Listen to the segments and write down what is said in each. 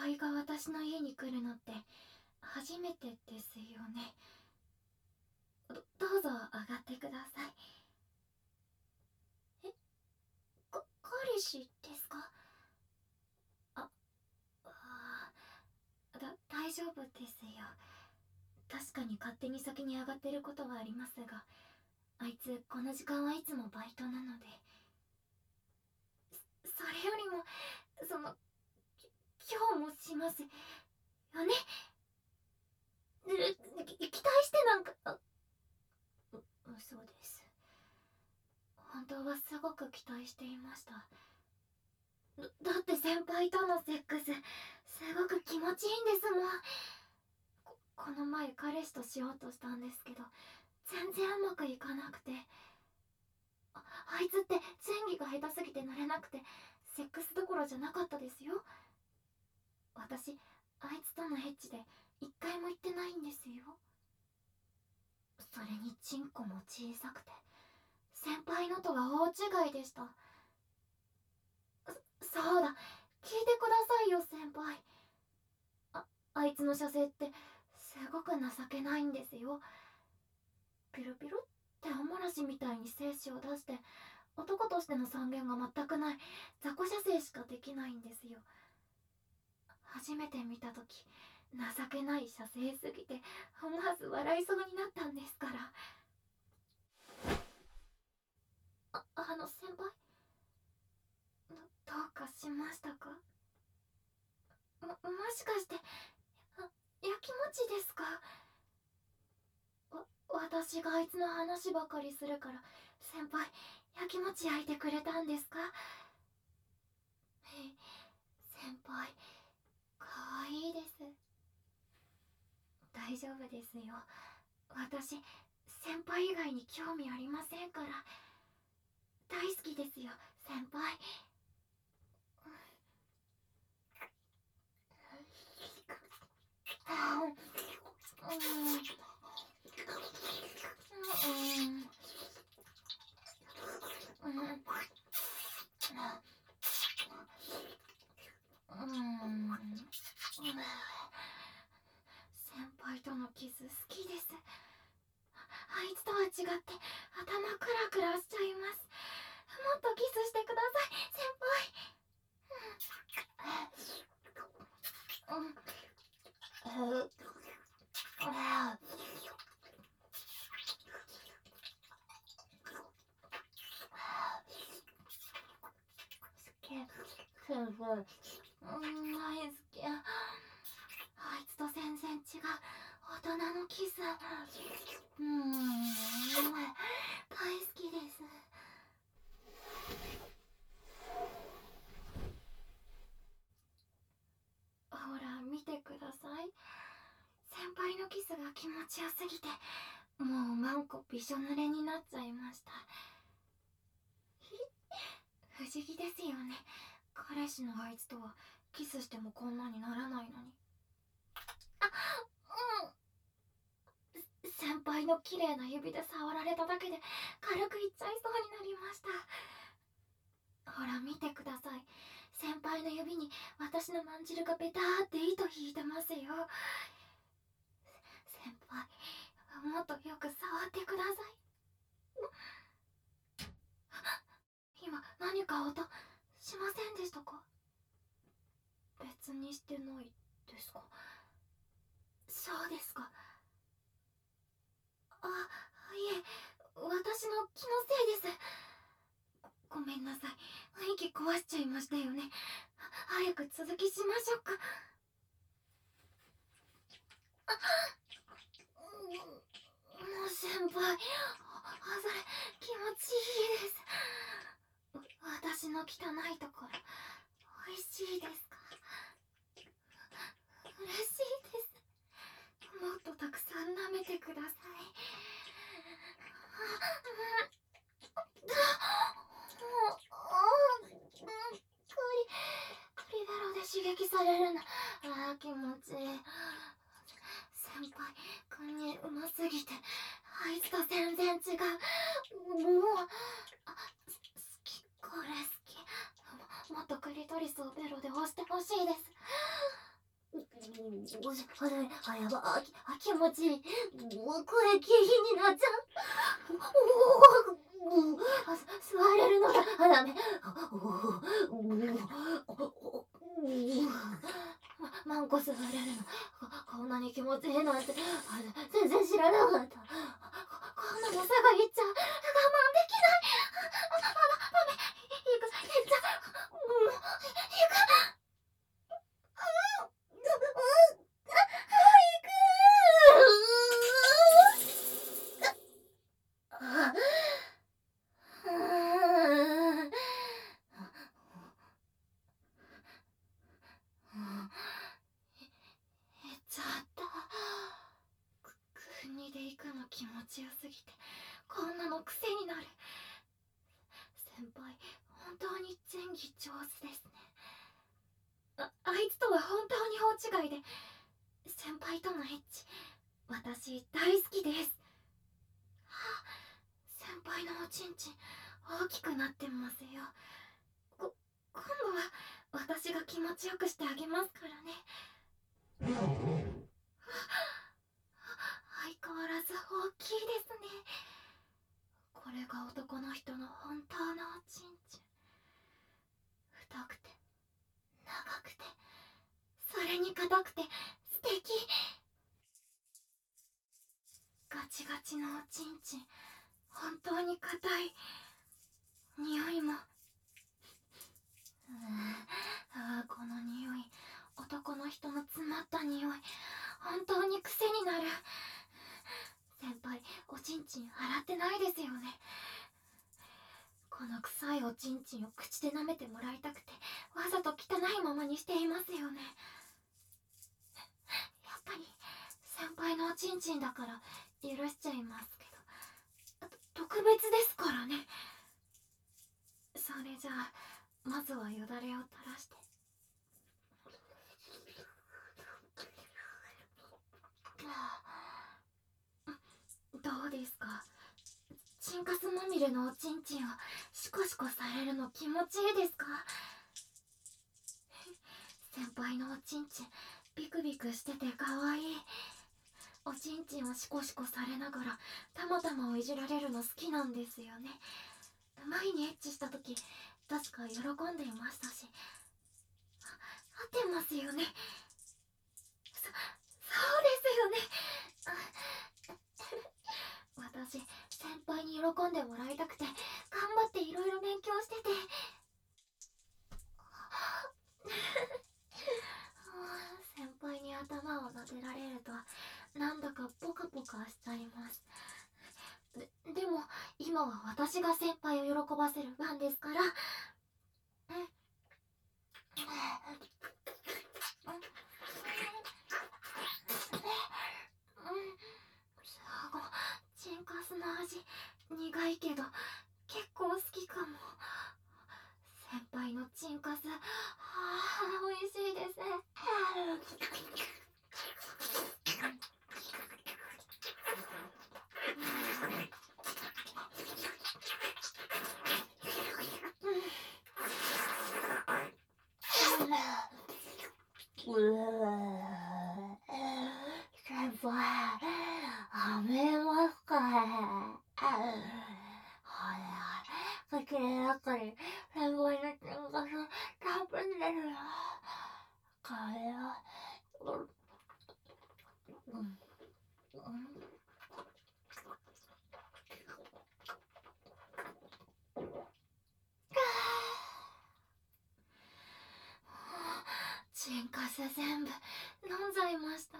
輩が私の家に来るのって初めてですよね。どうぞ上がってください。え、彼氏ですか？あ、大丈夫ですよ。確かに勝手に先に上がってることはありますが、あいつこの時間はいつもバイトなので。それよりも、その、今日もしますよね。期待してなんか、嘘です。本当はすごく期待していました。だって先輩とのセックス、すごく気持ちいいんですもん。この前彼氏としようとしたんですけど、全然うまくいかなくて。あいつって前儀が下手すぎて乗れなくて、セックスどころじゃなかったですよ。私、あいつとのエッチで一回も行ってないんですよ。それにチンコも小さくて、先輩のとは大違いでした。そうだ、聞いてくださいよ先輩。あいつの射精ってすごく情けないんですよ。ピロピロってアモラシみたいに精子を出して、男としての尊厳が全くない雑魚射精しかできないんですよ。初めて見た時、情けない射精すぎて思わず笑いそうになったんですから。先輩、どうかしましたか？もしかして、やきもちですか？私があいつの話ばかりするから先輩、やきもち焼いてくれたんですか？先輩、かわいいです。大丈夫ですよ。私、先輩以外に興味ありませんから。大好きですよ先輩。先輩とのキス好きです。あいつとは違って頭クラクラしちゃいます。もっとキスしてください先輩。先輩、大好き。あいつと全然違う大人のキス。大好きです。ほら見てください。先輩のキスが気持ちよすぎて、もうマンコびしょ濡れになっちゃいました。不思議ですよね。彼氏のあいつとはキスしてもこんなにならないのに。先輩の綺麗な指で触られただけで軽くいっちゃいそうになりました。ほら見てください。先輩の指に私のまんじるがベターって糸引いてますよ。先輩、もっとよく触ってください。今何か音しませんでしたか？別にしてないですか？そうですか。いえ、私の気のせいです。ごめんなさい。雰囲気壊しちゃいましたよね。早く続きしましょうか。もう先輩、それ気持ちいいです。私の汚いところ美味しいですか？嬉しいです。もっとたくさん舐めてください。クリベロで刺激されるの、気持ちいい。先輩、君にうますぎてあいつと全然違う。もう好き、これ好き。もっとクリトリスをベロで押してほしいです。 あ、やば、気持ちいい。これ、下品になっちゃう。座れるのだ。ダメ。マンコ座れるの。こんなに気持ちいいなんて、全然知らなかった。こんなの差がいっちゃう。我慢できない。ダメ。いっちゃう。減っちゃった。国で行くの気持ちよすぎてこんなの癖になる。先輩本当に前技上手ですね。あいつとは本当に大違いで、先輩とのエッチ私大好きです。先輩のおちんちん大きくなってますよ。今度は私が気持ちよくしてあげますからね。相変わらず大きいですね。これが男の人の本当のおちんちん。太くて長くてそれに硬くて素敵。ガチガチのおちんちん本当に硬い。匂いもこの匂い、男の人の詰まった匂い本当に癖になる。先輩おちんちん洗ってないですよね。この臭いおちんちんを口で舐めてもらいたくてわざと汚いままにしていますよね。やっぱり先輩のおちんちんだから許しちゃいますけど、特別ですからね。それじゃあまずはよだれを垂らして。どうですか、チンカスまみれのおちんちんをシコシコされるの気持ちいいですか。先輩のおちんちんビクビクしててかわいい。おちんちんをシコシコされながらたまたまをいじられるの好きなんですよね。前にエッチした時確か喜んでいましたし。合ってますよね。そうですよね。私先輩に喜んでもらいたくて頑張っていろいろ勉強してて先輩に頭を撫でられるとなんだかポカポカしちゃいます。でも今は私が先輩を喜ばせる番ですから。チンカスの味苦いけど結構好きかも。先輩のチンカス美味しいですね。先輩、はめますかね。口の中に先輩のチンカスたっぷり出るよ。これは、チンカス全部飲んじゃいました。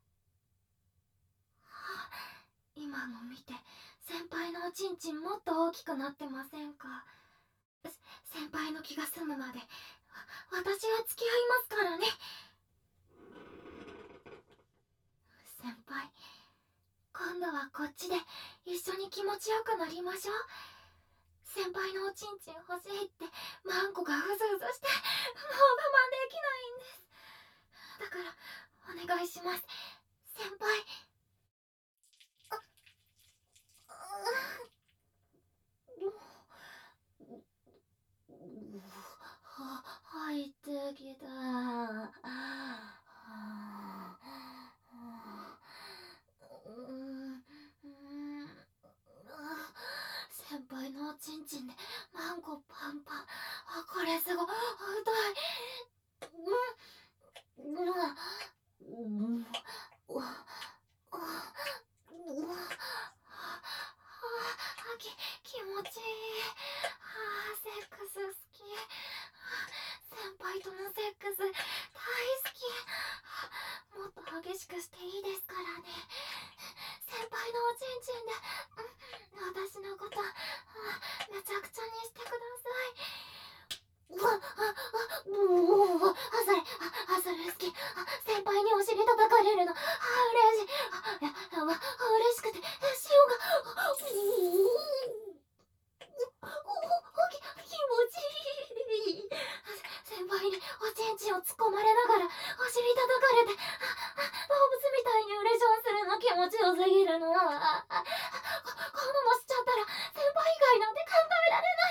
今の見て先輩のおちんちんもっと大きくなってませんか。先輩の気が済むまで私は付き合いますからね。先輩今度はこっちで一緒に気持ちよくなりましょう。先輩のおちんちん欲しいってマンコがうずうずしてもう我慢できないんです。だからお願いします先輩。入ってきた。 チンチンでマンコパンパン。これすごい痛い。気持ちいい。セックス好き。先輩とのセックス大好き。もっと激しくしていいですからね。先輩のおちんちんで私のことめちゃくちゃにしてください。それ好き。先輩にお尻叩かれるの嬉しい。嬉しくて潮が気持ちいい。先輩におちんちんを突っ込まれながらお尻叩かれて動物みたいにウレションするの気持ちよすぎるの。このまましちゃったら先輩以外なんて考えられない。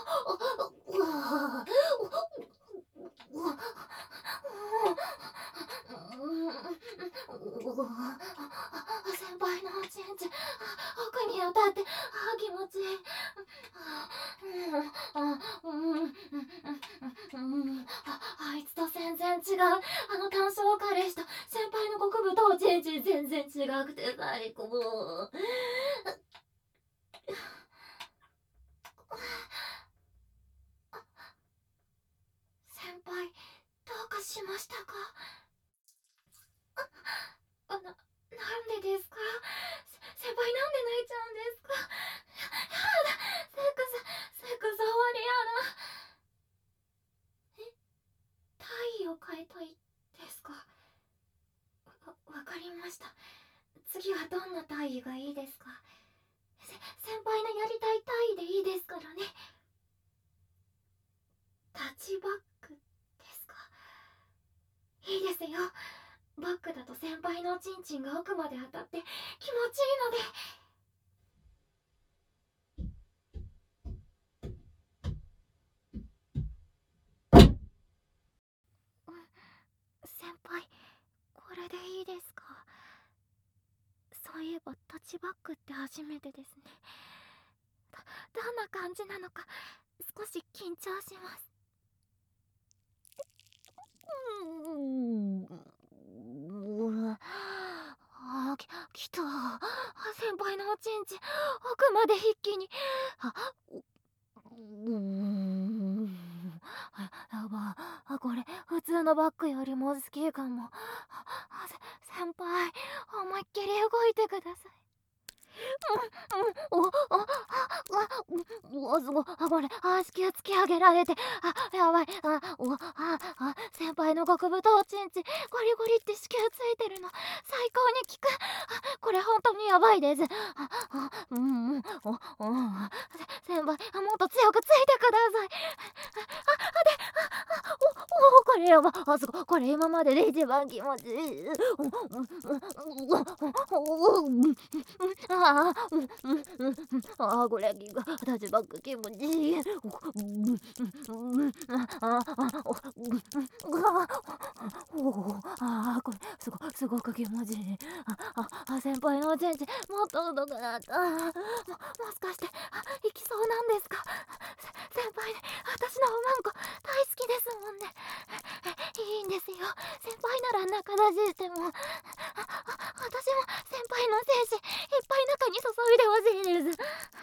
先輩のおちんちん奥に当たって気持ちいい。あいつと全然違う。あの単勝彼氏と先輩の極部とおちんちん全然違くて最高。先輩どうかしましたか？なんでですか？先輩なんで泣いちゃうんですか？やだ、セックス終わりやだ。体位を変えたいですか？わかりました。次はどんな体位がいいですか？先輩のやりたい体位でいいですからね。タッチバックですか？いいですよ。バックだと先輩のおちんちんが奥まで当たって気持ちいいので。先輩、これでいいですか？そういえばタッチバックって初めてですね。どんな感じなのか少し緊張します。来た。先輩のおちんちん奥まで一気に。やば。これ普通のバッグよりも好きかも。先輩思いっきり動いてください。すごい。これ足突き上げられてやばい。先輩の極太おちんちんゴリゴリって子宮ついてるの最高に効く。これ本当にやばいです。先輩もっと強くついてください。これやば。すごい。これ今までで一番気持ちいい。これタッチバック気持ちいい。これすごく気持ちいい。先輩のおちんちんもっと太くなった。もしかしていきそうなんですか？先輩私のおまんこ大好きですもんね。いいんですよ。先輩なら仲出ししても。私も先輩の精子いっぱい中に注いでほしいです。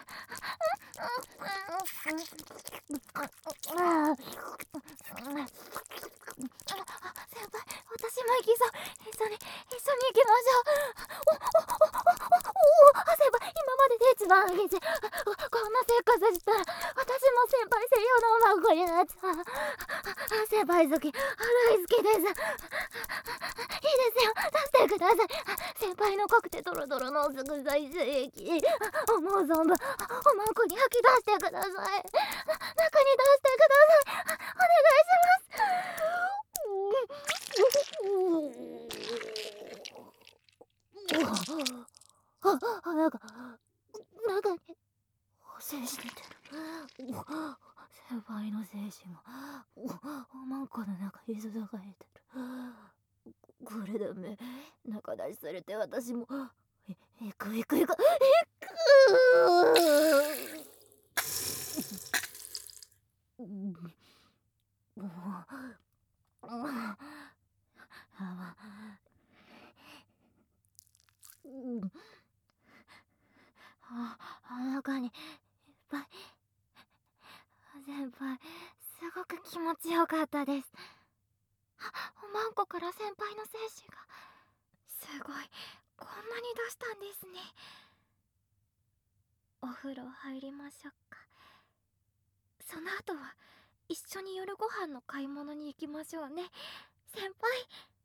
先輩私も行きそう。一緒に行きましょう。先輩今までで一番いいし、こんな生活したら私も先輩専用のおまんこになっちゃう。先輩好き大好きです。いいですよ出してください。先輩の濃くてドロドロのすぐ最終液思う存分おまんこに吐き出してください。中に出してください。お願いします。中に精子出てる。先輩の精子がおまんこの中に注がれてる。これダメ。仲出しされて私も行く。 うん、お腹にいっぱい。先輩、すごく気持ちよかったです。おまんこから先輩の精子がすごい、こんなに出したんですね。お風呂入りましょうか。その後は一緒に夜ご飯の買い物に行きましょうね。先輩。